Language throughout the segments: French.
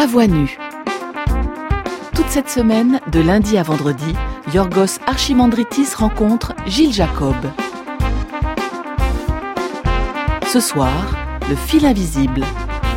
À voix nue. Toute cette semaine, de lundi à vendredi, Yorgos Archimandritis rencontre Gilles Jacob. Ce soir, le fil invisible.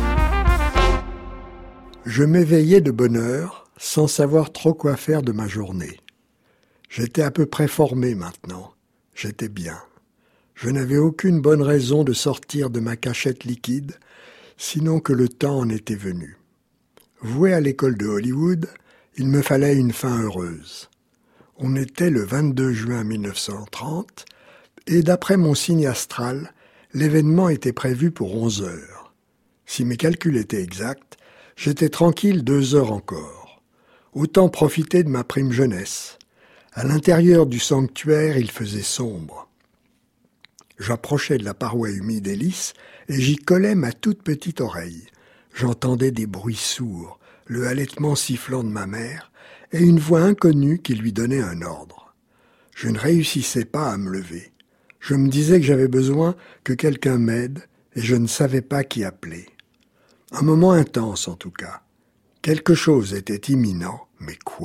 Je m'éveillais de bonne heure, sans savoir trop quoi faire de ma journée. J'étais à peu près formé maintenant. J'étais bien. Je n'avais aucune bonne raison de sortir de ma cachette liquide, sinon que le temps en était venu. Voué à l'école de Hollywood, il me fallait une fin heureuse. On était le 22 juin 1930, et d'après mon signe astral, l'événement était prévu pour 11 heures. Si mes calculs étaient exacts, j'étais tranquille 2 heures encore. Autant profiter de ma prime jeunesse. À l'intérieur du sanctuaire, il faisait sombre. J'approchais de la paroi humide et lisse, et j'y collais ma toute petite oreille. J'entendais des bruits sourds, le halètement sifflant de ma mère, et une voix inconnue qui lui donnait un ordre. Je ne réussissais pas à me lever. Je me disais que j'avais besoin que quelqu'un m'aide, et je ne savais pas qui appeler. Un moment intense, en tout cas. Quelque chose était imminent, mais quoi ?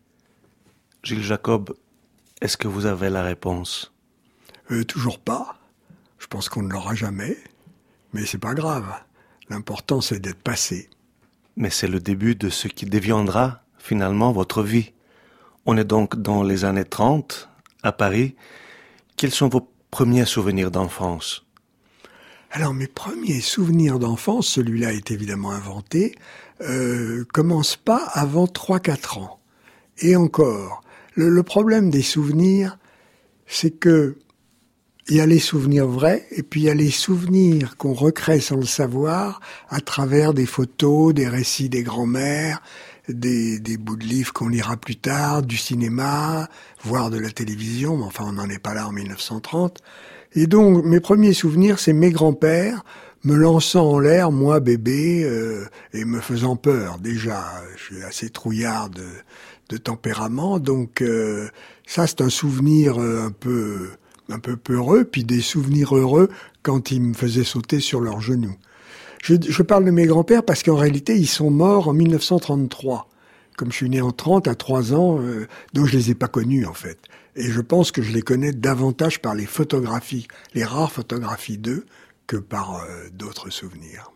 Gilles Jacob, est-ce que vous avez la réponse ? Toujours pas. Je pense qu'on ne l'aura jamais. Mais c'est pas grave. L'important, c'est d'être passé. Mais c'est le début de ce qui deviendra, finalement, votre vie. On est donc dans les années 30, à Paris. Quels sont vos premiers souvenirs d'enfance ? Alors, mes premiers souvenirs d'enfance, celui-là est évidemment inventé, commencent pas avant 3-4 ans. Et encore, le problème des souvenirs, c'est que il y a les souvenirs vrais, et puis il y a les souvenirs qu'on recrée sans le savoir, à travers des photos, des récits des grands-mères, des bouts de livres qu'on lira plus tard, du cinéma, voire de la télévision, mais enfin on n'en est pas là en 1930. Et donc mes premiers souvenirs, c'est mes grands-pères me lançant en l'air, moi bébé, et me faisant peur. Déjà, je suis assez trouillard de tempérament, donc ça c'est un souvenir un peu peureux, puis des souvenirs heureux quand ils me faisaient sauter sur leurs genoux. Je parle de mes grands-pères parce qu'en réalité, ils sont morts en 1933. Comme je suis né en 30, à 3 ans, donc je les ai pas connus en fait. Et je pense que je les connais davantage par les photographies, les rares photographies d'eux, que par d'autres souvenirs.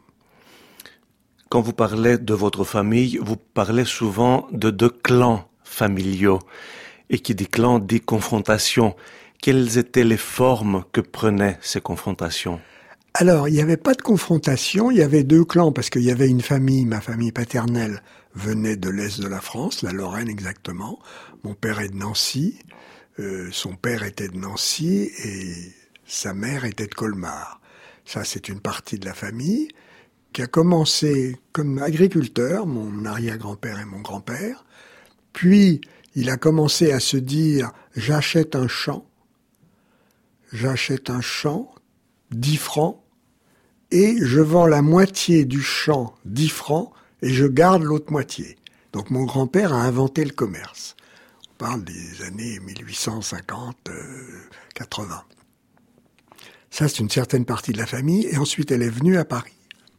Quand vous parlez de votre famille, vous parlez souvent de 2 clans familiaux. Et qui dit clan dit confrontation. Quelles étaient les formes que prenaient ces confrontations ? Alors, il n'y avait pas de confrontation, il y avait 2 clans, parce qu'il y avait une famille, ma famille paternelle venait de l'Est de la France, la Lorraine exactement. Mon père est de Nancy, son père était de Nancy et sa mère était de Colmar. Ça, c'est une partie de la famille qui a commencé comme agriculteur, mon arrière-grand-père et mon grand-père. Puis, il a commencé à se dire « j'achète un champ, 10 francs, et je vends la moitié du champ, 10 francs, et je garde l'autre moitié. » Donc mon grand-père a inventé le commerce. On parle des années 1850-80. Ça, c'est une certaine partie de la famille, et ensuite elle est venue à Paris.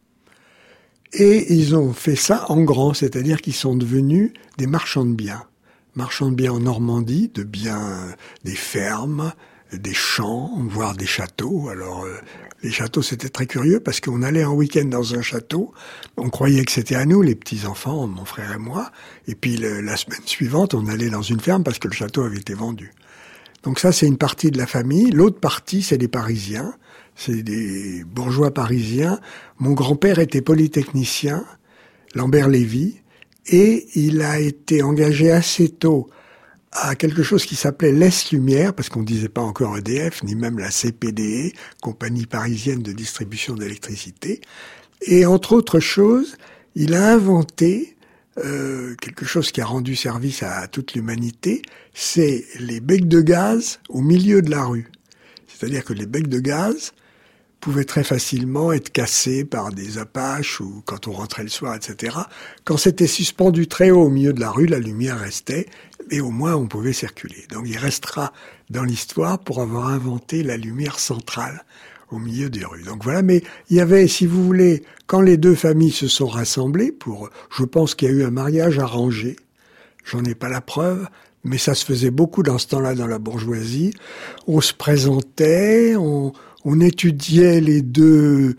Et ils ont fait ça en grand, c'est-à-dire qu'ils sont devenus des marchands de biens. Marchands de biens en Normandie, de biens, des fermes, des champs, voire des châteaux. Alors, les châteaux, c'était très curieux parce qu'on allait un week-end dans un château, on croyait que c'était à nous, les petits-enfants, mon frère et moi, et puis la semaine suivante, on allait dans une ferme parce que le château avait été vendu. Donc ça, c'est une partie de la famille. L'autre partie, c'est des Parisiens, c'est des bourgeois parisiens. Mon grand-père était polytechnicien, Lambert Lévy, et il a été engagé assez tôt à quelque chose qui s'appelait l'Est Lumière, parce qu'on ne disait pas encore EDF, ni même la CPDE, Compagnie parisienne de distribution d'électricité. Et entre autres choses, il a inventé quelque chose qui a rendu service à toute l'humanité, c'est les becs de gaz au milieu de la rue. C'est-à-dire que les becs de gaz pouvaient très facilement être cassés par des apaches ou quand on rentrait le soir, etc. Quand c'était suspendu très haut au milieu de la rue, la lumière restait et au moins on pouvait circuler. Donc il restera dans l'histoire pour avoir inventé la lumière centrale au milieu des rues. Donc voilà, mais il y avait, si vous voulez, quand les deux familles se sont rassemblées je pense qu'il y a eu un mariage arrangé. J'en ai pas la preuve, mais ça se faisait beaucoup dans ce temps-là dans la bourgeoisie. On se présentait, on étudiait les deux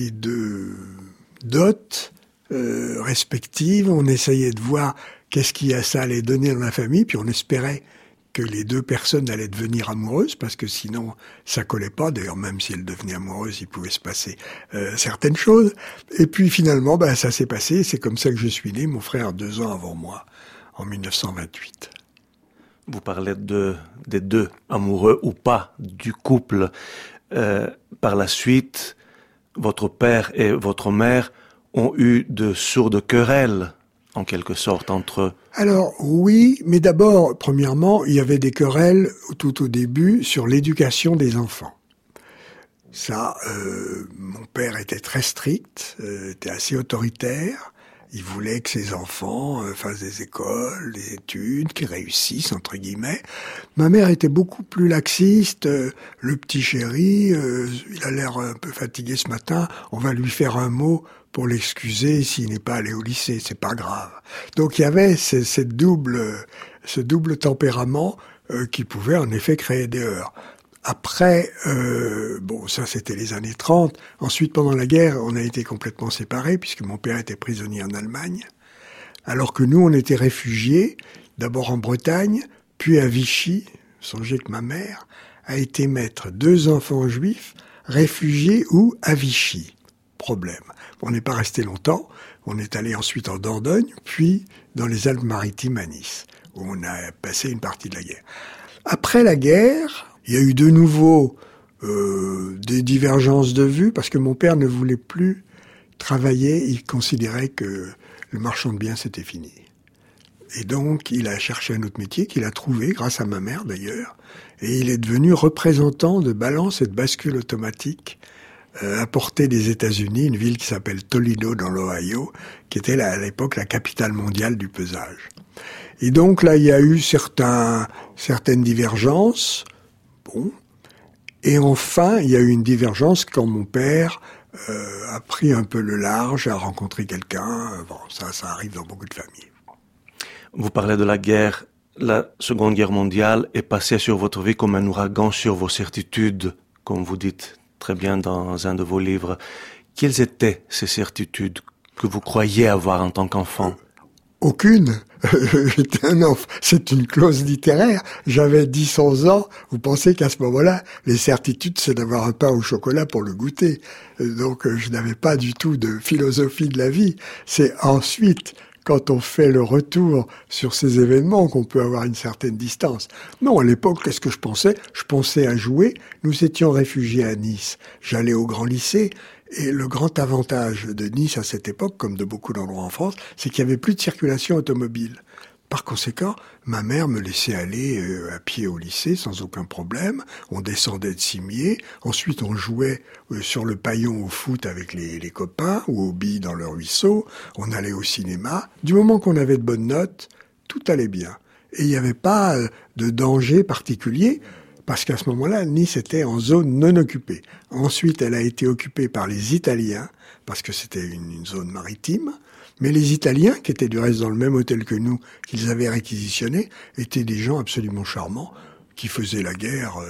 dots respectives, on essayait de voir qu'est-ce ça allait donner dans la famille, puis on espérait que les deux personnes allaient devenir amoureuses, parce que sinon ça collait pas. D'ailleurs, même si elles devenaient amoureuses, il pouvait se passer certaines choses. Et puis finalement, ça s'est passé. C'est comme ça que je suis né. Mon frère 2 ans avant moi, en 1928. Vous parlez des deux, amoureux ou pas, du couple. Par la suite, votre père et votre mère ont eu de sourdes querelles, en quelque sorte, entre eux. Alors oui, mais d'abord, premièrement, il y avait des querelles tout au début sur l'éducation des enfants. Ça, mon père était très strict, était assez autoritaire. Il voulait que ses enfants fassent des écoles, des études, qu'ils réussissent, entre guillemets. Ma mère était beaucoup plus laxiste. Le petit chéri, il a l'air un peu fatigué ce matin. On va lui faire un mot pour l'excuser s'il n'est pas allé au lycée. C'est pas grave. Donc il y avait ce double tempérament qui pouvait en effet créer des heurts. Après, ça c'était les années 30. Ensuite, pendant la guerre, on a été complètement séparés puisque mon père était prisonnier en Allemagne, alors que nous, on était réfugiés, d'abord en Bretagne, puis à Vichy. Songez que ma mère a été mettre 2 enfants juifs, réfugiés à Vichy. Problème. On n'est pas resté longtemps. On est allé ensuite en Dordogne, puis dans les Alpes-Maritimes à Nice, où on a passé une partie de la guerre. Après la guerre, il y a eu de nouveau des divergences de vues parce que mon père ne voulait plus travailler. Il considérait que le marchand de biens, c'était fini. Et donc, il a cherché un autre métier qu'il a trouvé, grâce à ma mère d'ailleurs. Et il est devenu représentant de balance et de bascule automatique importé des États-Unis, une ville qui s'appelle Toledo dans l'Ohio, qui était à l'époque la capitale mondiale du pesage. Et donc là, il y a eu certaines divergences. Bon. Et enfin, il y a eu une divergence quand mon père a pris un peu le large, a rencontré quelqu'un. Ça arrive dans beaucoup de familles. Vous parlez de la guerre. La Seconde Guerre mondiale est passée sur votre vie comme un ouragan sur vos certitudes, comme vous dites très bien dans un de vos livres. Quelles étaient ces certitudes que vous croyiez avoir en tant qu'enfant ? Aucune. J'étais un enfant. C'est une clause littéraire. J'avais 10-11 ans. Vous pensez qu'à ce moment-là, les certitudes, c'est d'avoir un pain au chocolat pour le goûter. Donc, je n'avais pas du tout de philosophie de la vie. C'est ensuite, quand on fait le retour sur ces événements, qu'on peut avoir une certaine distance. Non, à l'époque, qu'est-ce que je pensais ? Je pensais à jouer. Nous étions réfugiés à Nice. J'allais au grand lycée. Et le grand avantage de Nice à cette époque, comme de beaucoup d'endroits en France, c'est qu'il n'y avait plus de circulation automobile. Par conséquent, ma mère me laissait aller à pied au lycée sans aucun problème. On descendait de Cimier. Ensuite, on jouait sur le paillon au foot avec les copains ou aux billes dans le ruisseau. On allait au cinéma. Du moment qu'on avait de bonnes notes, tout allait bien. Et il n'y avait pas de danger particulier. Parce qu'à ce moment-là, Nice était en zone non occupée. Ensuite, elle a été occupée par les Italiens, parce que c'était une zone maritime. Mais les Italiens, qui étaient du reste dans le même hôtel que nous, qu'ils avaient réquisitionné, étaient des gens absolument charmants, qui faisaient la guerre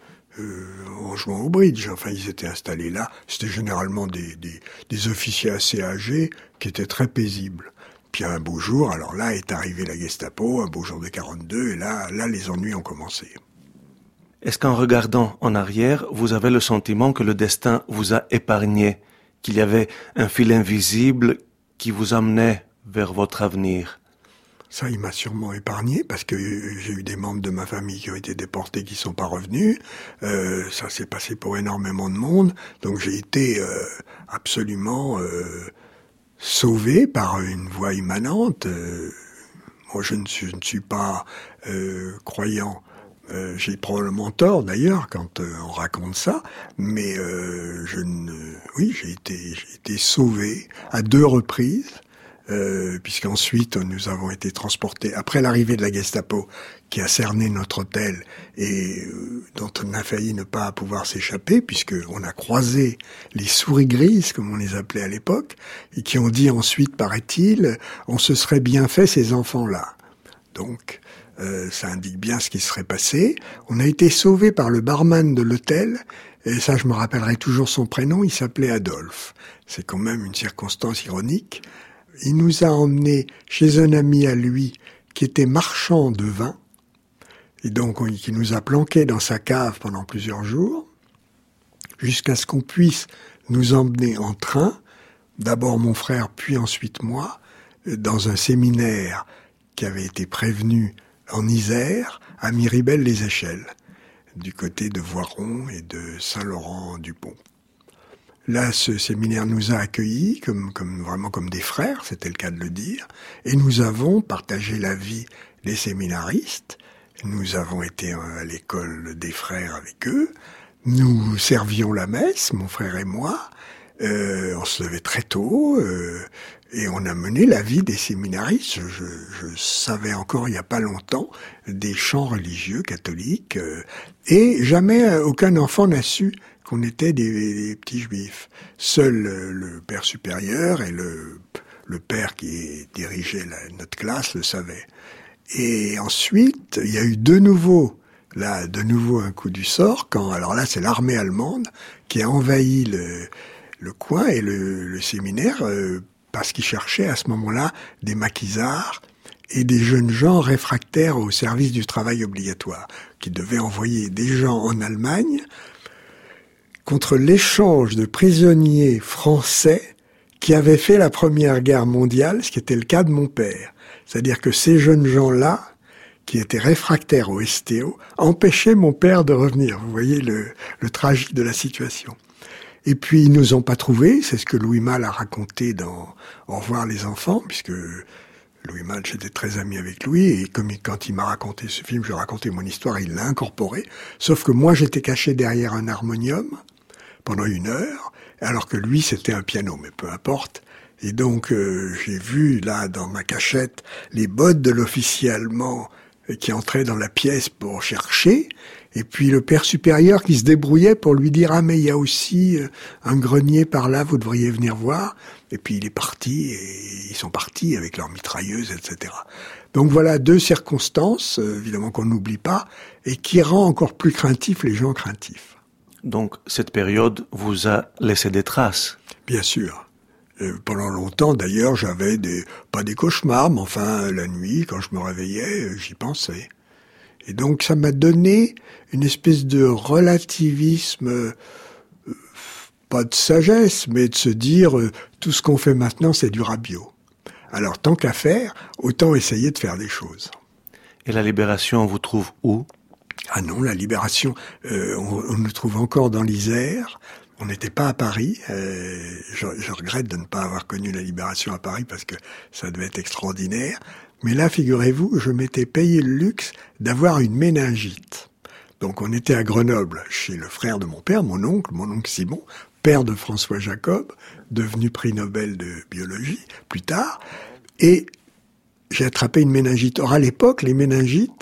en jouant au bridge. Enfin, ils étaient installés là. C'était généralement des officiers assez âgés, qui étaient très paisibles. Puis un beau jour, alors là est arrivée la Gestapo, un beau jour de 42, et là les ennuis ont commencé. Est-ce qu'en regardant en arrière, vous avez le sentiment que le destin vous a épargné, qu'il y avait un fil invisible qui vous amenait vers votre avenir ? Ça, il m'a sûrement épargné, parce que j'ai eu des membres de ma famille qui ont été déportés, qui sont pas revenus. Ça s'est passé pour énormément de monde. Donc j'ai été absolument sauvé par une voie immanente. Moi, je ne suis pas croyant. J'ai probablement tort d'ailleurs quand on raconte ça, mais j'ai été sauvé à 2 reprises puisqu'ensuite nous avons été transportés, après l'arrivée de la Gestapo, qui a cerné notre hôtel et dont on a failli ne pas pouvoir s'échapper, puisqu'on a croisé les souris grises, comme on les appelait à l'époque, et qui ont dit ensuite, paraît-il, on se serait bien fait ces enfants-là. Donc, ça indique bien ce qui serait passé. On a été sauvés par le barman de l'hôtel, et ça je me rappellerai toujours son prénom, il s'appelait Adolphe. C'est quand même une circonstance ironique. Il nous a emmenés chez un ami à lui qui était marchand de vin, et donc qui nous a planqués dans sa cave pendant plusieurs jours, jusqu'à ce qu'on puisse nous emmener en train, d'abord mon frère, puis ensuite moi, dans un séminaire qui avait été prévenu en Isère, à Miribel-les-Échelles, du côté de Voiron et de Saint-Laurent-du-Pont. Là, ce séminaire nous a accueillis vraiment comme des frères, c'était le cas de le dire, et nous avons partagé la vie des séminaristes. Nous avons été à l'école des frères avec eux. Nous servions la messe, mon frère et moi. On se levait très tôt et on a mené la vie des séminaristes. Je savais encore il n'y a pas longtemps des chants religieux catholiques et jamais aucun enfant n'a su qu'on était des petits juifs. Seul le père supérieur et le père qui dirigeait notre classe le savaient. Et ensuite, il y a eu de nouveau un coup du sort, alors là c'est l'armée allemande qui a envahi le coin et le séminaire parce qu'ils cherchaient à ce moment-là des maquisards et des jeunes gens réfractaires au service du travail obligatoire, qui devaient envoyer des gens en Allemagne contre l'échange de prisonniers français qui avaient fait la Première Guerre mondiale, ce qui était le cas de mon père. C'est-à-dire que ces jeunes gens-là, qui étaient réfractaires au STO, empêchaient mon père de revenir. Vous voyez le tragique de la situation. Et puis, ils nous ont pas trouvés, c'est ce que Louis Malle a raconté dans Au revoir les enfants, puisque Louis Malle, j'étais très ami avec lui, et quand il m'a raconté ce film, je racontais mon histoire, il l'a incorporé, sauf que moi, j'étais caché derrière un harmonium pendant 1 heure, alors que lui, c'était un piano, mais peu importe. Et donc, j'ai vu, là, dans ma cachette, les bottes de l'officier allemand qui entrait dans la pièce pour chercher, et puis le père supérieur qui se débrouillait pour lui dire « Ah, mais il y a aussi un grenier par là, vous devriez venir voir ». Et puis il est parti, et ils sont partis avec leurs mitrailleuses, etc. Donc voilà 2 circonstances, évidemment qu'on n'oublie pas, et qui rend encore plus craintifs les gens craintifs. Donc cette période vous a laissé des traces? Bien sûr. Pendant longtemps, d'ailleurs, j'avais pas des cauchemars, mais enfin, la nuit, quand je me réveillais, j'y pensais. Et donc, ça m'a donné une espèce de relativisme, pas de sagesse, mais de se dire, tout ce qu'on fait maintenant, c'est du rabiot. Alors, tant qu'à faire, autant essayer de faire des choses. Et la libération, on vous trouve où? Ah non, la libération, on nous trouve encore dans l'Isère. On n'était pas à Paris. Je regrette de ne pas avoir connu la libération à Paris parce que ça devait être extraordinaire. Mais là, figurez-vous, je m'étais payé le luxe d'avoir une méningite. Donc on était à Grenoble, chez le frère de mon père, mon oncle Simon, père de François Jacob, devenu prix Nobel de biologie plus tard. Et j'ai attrapé une méningite. Or à l'époque, les méningites,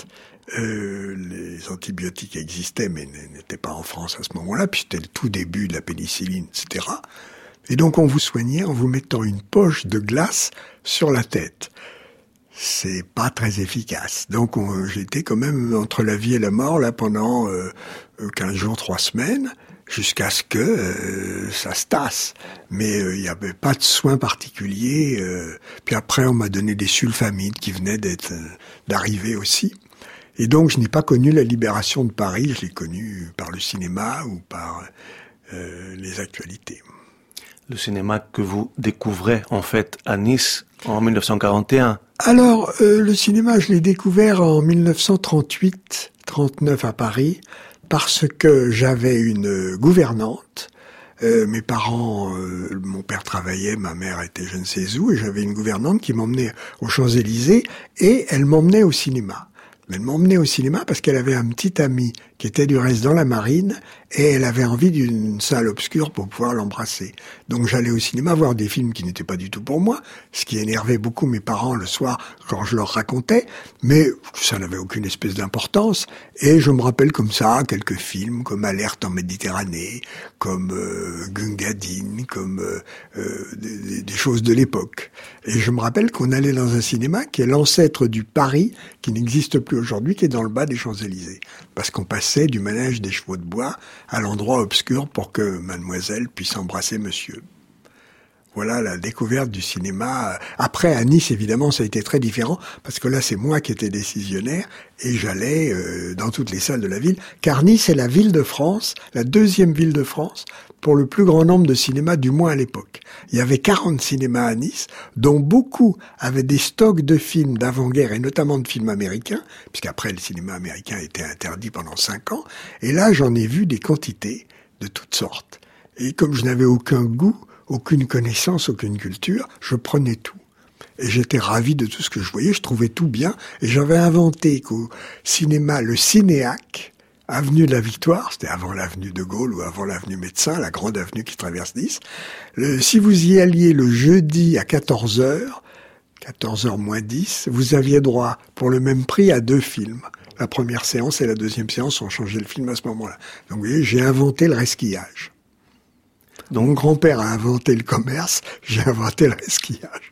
les antibiotiques existaient, mais n'étaient pas en France à ce moment-là, puis c'était le tout début de la pénicilline, etc. Et donc on vous soignait en vous mettant une poche de glace sur la tête. C'est pas très efficace. Donc j'étais quand même entre la vie et la mort là pendant 15 jours, 3 semaines, jusqu'à ce que ça se tasse. Mais il n'y avait pas de soins particuliers. Puis après on m'a donné des sulfamides qui venaient d'arriver aussi. Et donc, je n'ai pas connu la libération de Paris, je l'ai connue par le cinéma ou par les actualités. Le cinéma que vous découvrez, en fait, à Nice, en 1941. Alors, le cinéma, je l'ai découvert en 1938-39 à Paris, parce que j'avais une gouvernante. Mes parents, mon père travaillait, ma mère était je ne sais où, et j'avais une gouvernante qui m'emmenait aux Champs-Élysées, et elle m'emmenait au cinéma. Elle m'emmenait au cinéma parce qu'elle avait un petit ami qui était du reste dans la marine, et elle avait envie d'une salle obscure pour pouvoir l'embrasser. Donc j'allais au cinéma voir des films qui n'étaient pas du tout pour moi, ce qui énervait beaucoup mes parents le soir quand je leur racontais, mais ça n'avait aucune espèce d'importance, et je me rappelle comme ça quelques films comme Alerte en Méditerranée, comme Gungadin, comme des choses de l'époque. Et je me rappelle qu'on allait dans un cinéma qui est l'ancêtre du Paris, qui n'existe plus aujourd'hui, qui est dans le bas des Champs-Élysées. Parce qu'on passait du manège des chevaux de bois à l'endroit obscur pour que mademoiselle puisse embrasser monsieur. Voilà la découverte du cinéma. Après, à Nice, évidemment, ça a été très différent, parce que là, c'est moi qui étais décisionnaire, et j'allais dans toutes les salles de la ville, car Nice est la ville de France, la deuxième ville de France, pour le plus grand nombre de cinémas, du moins à l'époque. Il y avait 40 cinémas à Nice, dont beaucoup avaient des stocks de films d'avant-guerre, et notamment de films américains, puisqu'après, le cinéma américain a été interdit pendant 5 ans, et là, j'en ai vu des quantités de toutes sortes. Et comme je n'avais aucun goût, aucune connaissance, aucune culture, je prenais tout. Et j'étais ravi de tout ce que je voyais, je trouvais tout bien, et j'avais inventé qu'au cinéma, le Cinéac, avenue de la Victoire, c'était avant l'avenue de Gaulle ou avant l'avenue Médecin, la grande avenue qui traverse Nice, si vous y alliez le jeudi à 14h, 14h moins 10, vous aviez droit, pour le même prix, à 2 films. La première séance et la deuxième séance ont changé le film à ce moment-là. Donc vous voyez, j'ai inventé le resquillage. Donc, mon grand-père a inventé le commerce, j'ai inventé le resquillage.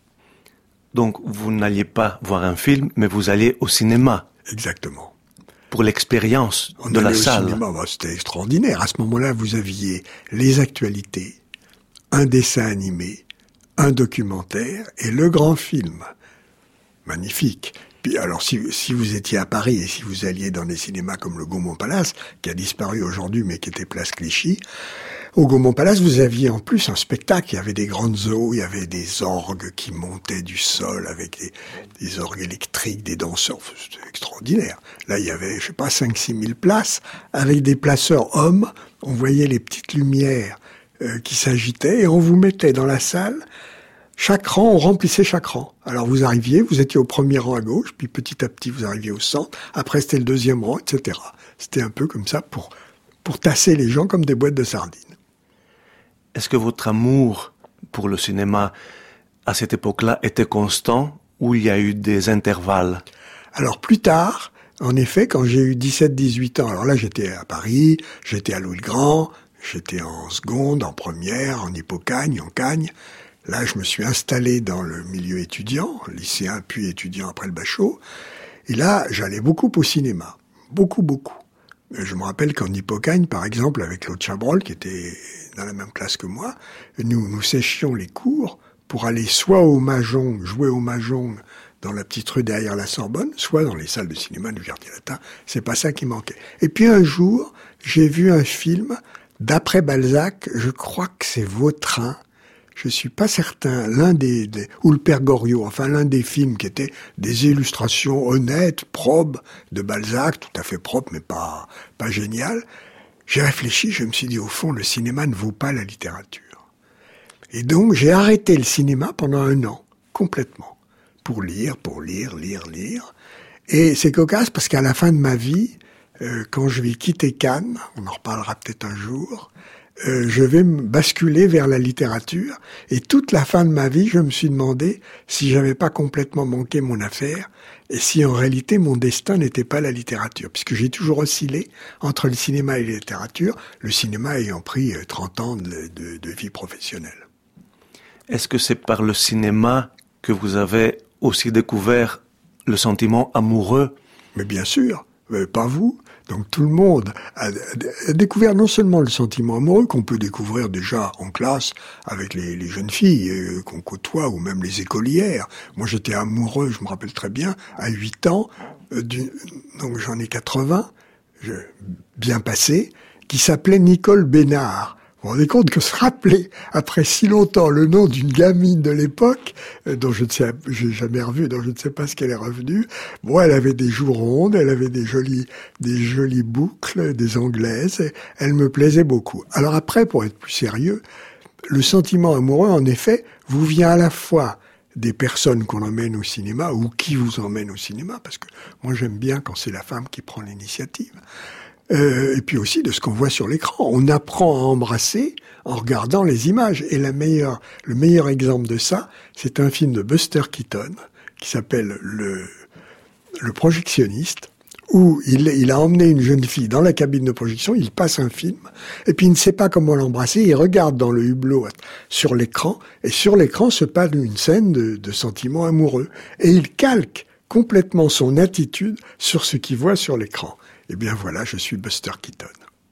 Donc, vous n'alliez pas voir un film, mais vous alliez au cinéma. Exactement. Pour l'expérience de la salle. Cinéma, c'était extraordinaire. À ce moment-là, vous aviez les actualités, un dessin animé, un documentaire et le grand film. Magnifique. Puis alors, si vous étiez à Paris et si vous alliez dans des cinémas comme le Gaumont Palace, qui a disparu aujourd'hui, mais qui était place Clichy, au Gaumont Palace, vous aviez en plus un spectacle. Il y avait des grandes eaux, il y avait des orgues qui montaient du sol avec des orgues électriques, des danseurs. C'était extraordinaire. Là, il y avait, 5-6 000 places avec des placeurs hommes. On voyait les petites lumières qui s'agitaient et on vous mettait dans la salle. Chaque rang, on remplissait chaque rang. Alors vous arriviez, vous étiez au premier rang à gauche, puis petit à petit vous arriviez au centre. Après, c'était le deuxième rang, etc. C'était un peu comme ça pour tasser les gens comme des boîtes de sardines. Est-ce que votre amour pour le cinéma, à cette époque-là, était constant ou il y a eu des intervalles? Alors plus tard, en effet, quand j'ai eu 17-18 ans, alors là j'étais à Paris, j'étais à Louis-le-Grand, j'étais en seconde, en première, en Hippocagne, en Cagne. Là, je me suis installé dans le milieu étudiant, lycéen puis étudiant après le Bachot. Et là, j'allais beaucoup au cinéma. Beaucoup. Je me rappelle qu'en Hippocagne, par exemple, avec Claude Chabrol, qui était dans la même classe que moi, nous séchions les cours pour aller soit au Mahjong, jouer au Mahjong dans la petite rue derrière la Sorbonne, soit dans les salles de cinéma du Quartier Latin. C'est pas ça qui manquait. Et puis un jour, j'ai vu un film d'après Balzac, je crois que c'est Vautrin, je suis pas certain, ou le Père Goriot, enfin l'un des films qui étaient des illustrations honnêtes, probes, de Balzac, tout à fait propres, mais pas géniales. J'ai réfléchi, je me suis dit, au fond, le cinéma ne vaut pas la littérature. Et donc, j'ai arrêté le cinéma pendant 1 an, complètement, pour lire. Et c'est cocasse parce qu'à la fin de ma vie, quand je vais quitter Cannes, on en reparlera peut-être un jour, je vais me basculer vers la littérature. Et toute la fin de ma vie, je me suis demandé si j'avais pas complètement manqué mon affaire et si en réalité mon destin n'était pas la littérature. Puisque j'ai toujours oscillé entre le cinéma et la littérature, le cinéma ayant pris 30 ans de vie professionnelle. Est-ce que c'est par le cinéma que vous avez aussi découvert le sentiment amoureux? Mais bien sûr, pas vous. Donc tout le monde a découvert non seulement le sentiment amoureux qu'on peut découvrir déjà en classe avec les jeunes filles qu'on côtoie ou même les écolières. Moi j'étais amoureux, je me rappelle très bien, à 8 ans, donc j'en ai 80, bien passé, qui s'appelait Nicole Bénard. Vous vous rendez compte que se rappeler, après si longtemps, le nom d'une gamine de l'époque, dont j'ai jamais revu, dont je ne sais pas ce qu'elle est revenue. Bon, elle avait des joues rondes, elle avait des jolies boucles, des anglaises, elle me plaisait beaucoup. Alors après, pour être plus sérieux, le sentiment amoureux, en effet, vous vient à la fois des personnes qu'on emmène au cinéma, ou qui vous emmène au cinéma, parce que moi j'aime bien quand c'est la femme qui prend l'initiative. et puis aussi de ce qu'on voit sur l'écran. On apprend à embrasser en regardant les images. Et le meilleur exemple de ça, c'est un film de Buster Keaton qui s'appelle Le projectionniste, où il a emmené une jeune fille dans la cabine de projection, il passe un film, et puis il ne sait pas comment l'embrasser, il regarde dans le hublot sur l'écran, et sur l'écran se passe une scène de sentiments amoureux. Et il calque complètement son attitude sur ce qu'il voit sur l'écran. Eh bien voilà, je suis Buster Keaton.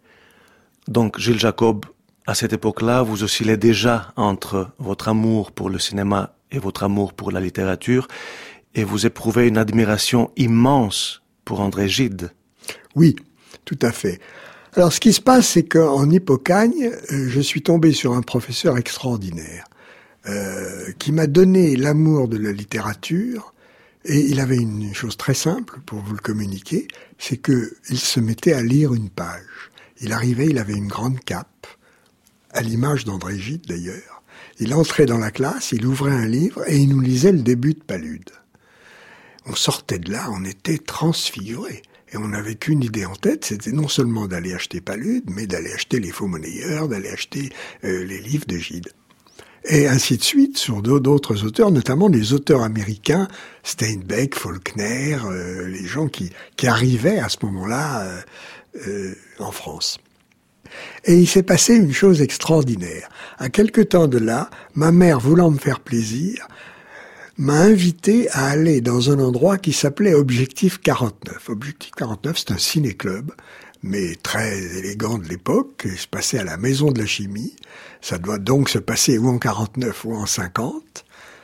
Donc Gilles Jacob, à cette époque-là, vous oscillez déjà entre votre amour pour le cinéma et votre amour pour la littérature, et vous éprouvez une admiration immense pour André Gide. Oui, tout à fait. Alors ce qui se passe, c'est qu'en Hippocagne, je suis tombé sur un professeur extraordinaire qui m'a donné l'amour de la littérature, et il avait une chose très simple pour vous le communiquer, c'est que il se mettait à lire une page. Il arrivait, il avait une grande cape, à l'image d'André Gide d'ailleurs. Il entrait dans la classe, il ouvrait un livre et il nous lisait le début de Palude. On sortait de là, on était transfigurés. Et on n'avait qu'une idée en tête, c'était non seulement d'aller acheter Palude, mais d'aller acheter Les Faux Monnayeurs, d'aller acheter les livres de Gide. Et ainsi de suite sur d'autres auteurs, notamment des auteurs américains, Steinbeck, Faulkner, les gens qui arrivaient à ce moment-là en France. Et il s'est passé une chose extraordinaire. À quelque temps de là, ma mère, voulant me faire plaisir, m'a invité à aller dans un endroit qui s'appelait Objectif 49. Objectif 49, c'est un ciné-club, mais très élégant de l'époque, qui se passait à la Maison de la Chimie. Ça doit donc se passer ou en 49 ou en 50.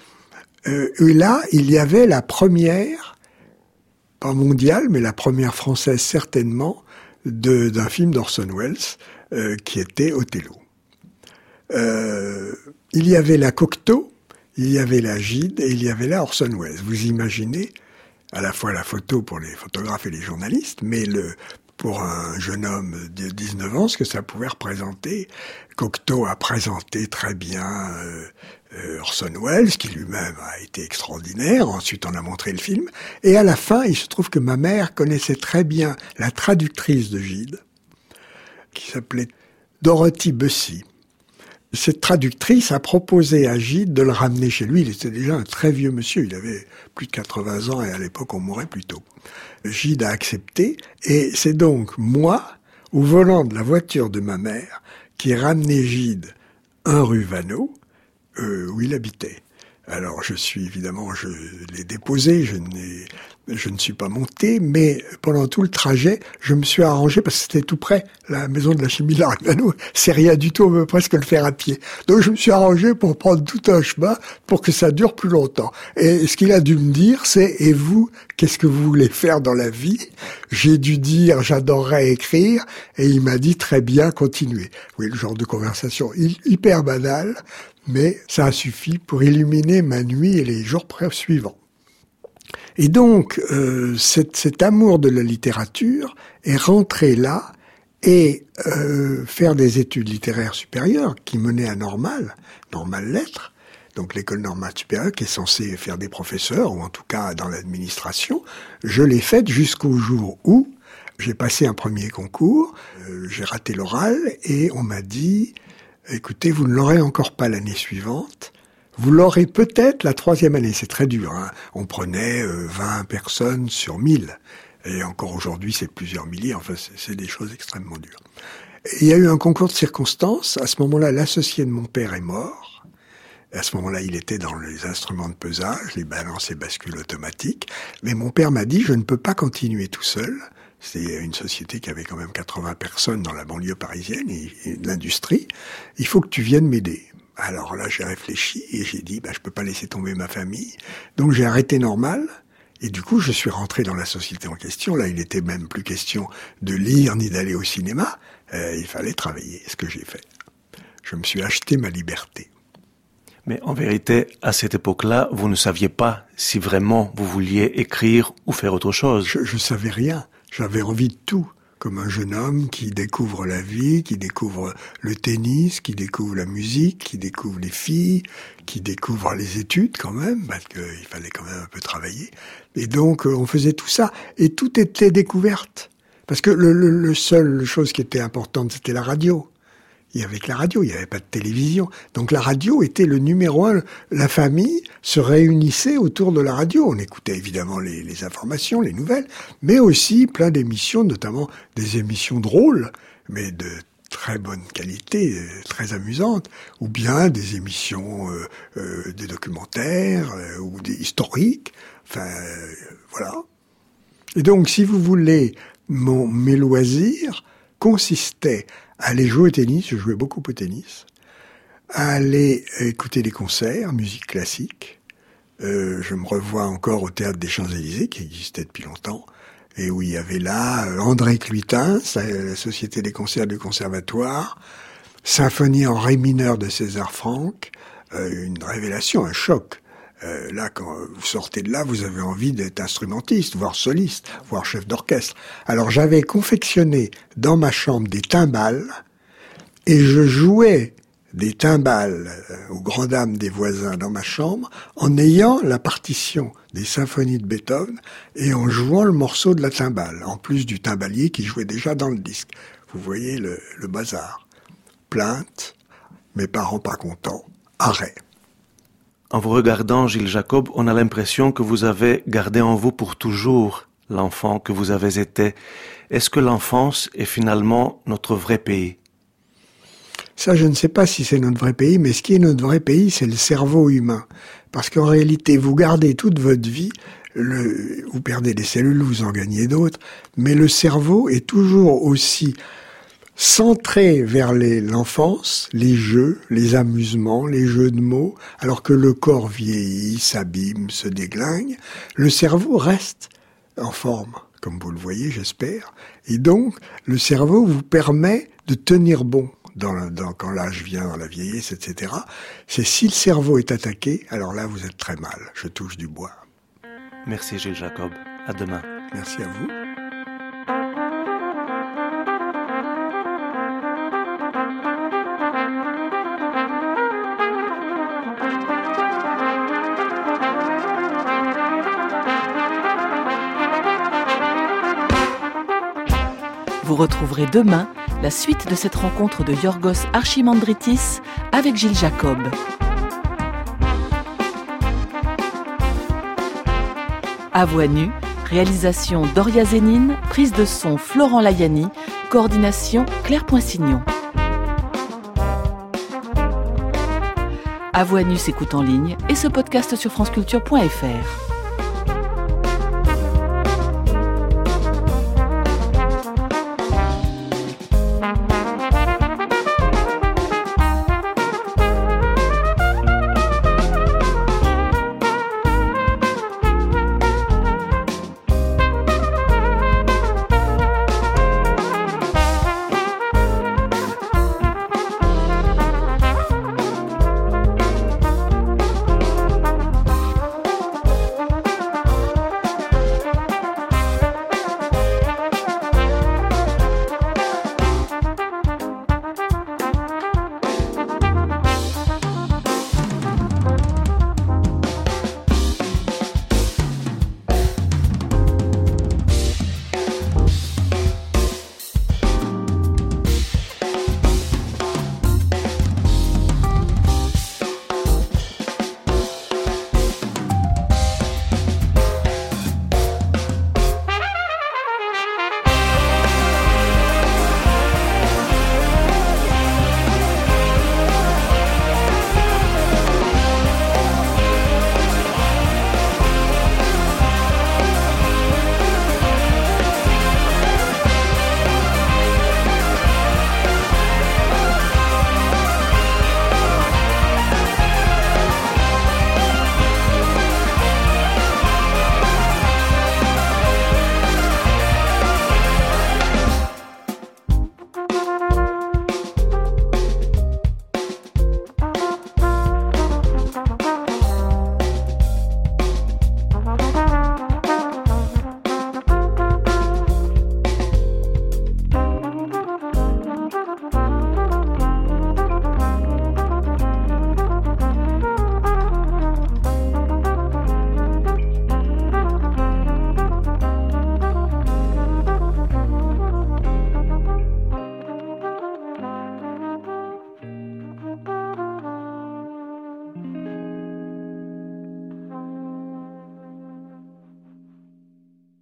Et là, il y avait la première, pas mondiale, mais la première française certainement, d'un film d'Orson Welles, qui était Othello. Il y avait la Cocteau, il y avait la Gide et il y avait là Orson Welles. Vous imaginez à la fois la photo pour les photographes et les journalistes, mais pour un jeune homme de 19 ans, ce que ça pouvait représenter. Cocteau a présenté très bien Orson Welles, qui lui-même a été extraordinaire. Ensuite, on a montré le film. Et à la fin, il se trouve que ma mère connaissait très bien la traductrice de Gide, qui s'appelait Dorothy Bussy. Cette traductrice a proposé à Gide de le ramener chez lui. Il était déjà un très vieux monsieur, il avait plus de 80 ans et à l'époque on mourait plus tôt. Gide a accepté et c'est donc moi, au volant de la voiture de ma mère, qui ai ramené Gide 1 rue Vaneau, où il habitait. Alors je l'ai déposé, je ne suis pas monté, mais pendant tout le trajet, je me suis arrangé, parce que c'était tout près, la Maison de la Chimie de la rue Vaneau, c'est rien du tout, on peut presque le faire à pied. Donc je me suis arrangé pour prendre tout un chemin pour que ça dure plus longtemps. Et ce qu'il a dû me dire, c'est « Et vous, qu'est-ce que vous voulez faire dans la vie ?» J'ai dû dire « J'adorerais écrire » et il m'a dit « Très bien, continuez ». Oui, le genre de conversation hyper banale, mais ça a suffi pour illuminer ma nuit et les jours suivants. Et donc, cet amour de la littérature est rentré là, et faire des études littéraires supérieures qui menaient à Normal Lettres, donc l'école normale supérieure qui est censée faire des professeurs, ou en tout cas dans l'administration, je l'ai faite jusqu'au jour où j'ai passé un premier concours, j'ai raté l'oral, et on m'a dit « Écoutez, vous ne l'aurez encore pas l'année suivante, vous l'aurez peut-être la 3e année. » C'est très dur, hein. On prenait 20 personnes sur 1000. Et encore aujourd'hui, c'est plusieurs milliers. Enfin, c'est des choses extrêmement dures. Et il y a eu un concours de circonstances. À ce moment-là, l'associé de mon père est mort. À ce moment-là, il était dans les instruments de pesage, les balances et bascules automatiques. Mais mon père m'a dit, je ne peux pas continuer tout seul. C'est une société qui avait quand même 80 personnes dans la banlieue parisienne et de l'industrie. Il faut que tu viennes m'aider. Alors là, j'ai réfléchi et j'ai dit, je peux pas laisser tomber ma famille. Donc j'ai arrêté Normal. Et du coup, je suis rentré dans la société en question. Là, il n'était même plus question de lire ni d'aller au cinéma. Il fallait travailler, ce que j'ai fait. Je me suis acheté ma liberté. Mais en vérité, à cette époque-là, vous ne saviez pas si vraiment vous vouliez écrire ou faire autre chose. Je savais rien. J'avais envie de tout. Comme un jeune homme qui découvre la vie, qui découvre le tennis, qui découvre la musique, qui découvre les filles, qui découvre les études quand même, parce qu'il fallait quand même un peu travailler. Et donc, on faisait tout ça. Et tout était découverte. Parce que le seule chose qui était importante, c'était la radio. Et avec la radio, il n'y avait pas de télévision. Donc la radio était le numéro 1. La famille se réunissait autour de la radio. On écoutait évidemment les informations, les nouvelles, mais aussi plein d'émissions, notamment des émissions drôles, mais de très bonne qualité, très amusantes, ou bien des émissions, des documentaires, ou des historiques. Enfin, voilà. Et donc, si vous voulez, mes loisirs consistaient à aller jouer au tennis, je jouais beaucoup au tennis, à aller écouter des concerts, musique classique. Je me revois encore au Théâtre des Champs-Élysées, qui existait depuis longtemps, et où il y avait là André Cluitin, la Société des concerts du Conservatoire, symphonie en ré mineur de César Franck, une révélation, un choc. Là, quand vous sortez de là, vous avez envie d'être instrumentiste, voire soliste, voire chef d'orchestre. Alors j'avais confectionné dans ma chambre des timbales, et je jouais des timbales aux grandes dames des voisins dans ma chambre, en ayant la partition des symphonies de Beethoven, et en jouant le morceau de la timbale, en plus du timbalier qui jouait déjà dans le disque. Vous voyez le bazar. Plainte, mes parents pas contents, arrêt. En vous regardant, Gilles Jacob, on a l'impression que vous avez gardé en vous pour toujours l'enfant que vous avez été. Est-ce que l'enfance est finalement notre vrai pays ? Ça, je ne sais pas si c'est notre vrai pays, mais ce qui est notre vrai pays, c'est le cerveau humain. Parce qu'en réalité, vous gardez toute votre vie, vous perdez des cellules, vous en gagnez d'autres, mais le cerveau est toujours aussi centré vers l'enfance, les jeux, les amusements, les jeux de mots, alors que le corps vieillit, s'abîme, se déglingue, le cerveau reste en forme, comme vous le voyez, j'espère. Et donc, le cerveau vous permet de tenir bon quand l'âge vient, dans la vieillesse, etc. C'est si le cerveau est attaqué, alors là, vous êtes très mal. Je touche du bois. Merci Gilles Jacob. À demain. Merci à vous. Vous retrouverez demain la suite de cette rencontre de Yorgos Archimandritis avec Gilles Jacob. À voix nue, réalisation Doria Zénine, prise de son Florent Layani, coordination Claire Poinsignon. À voix nue s'écoute en ligne et se podcast sur franceculture.fr.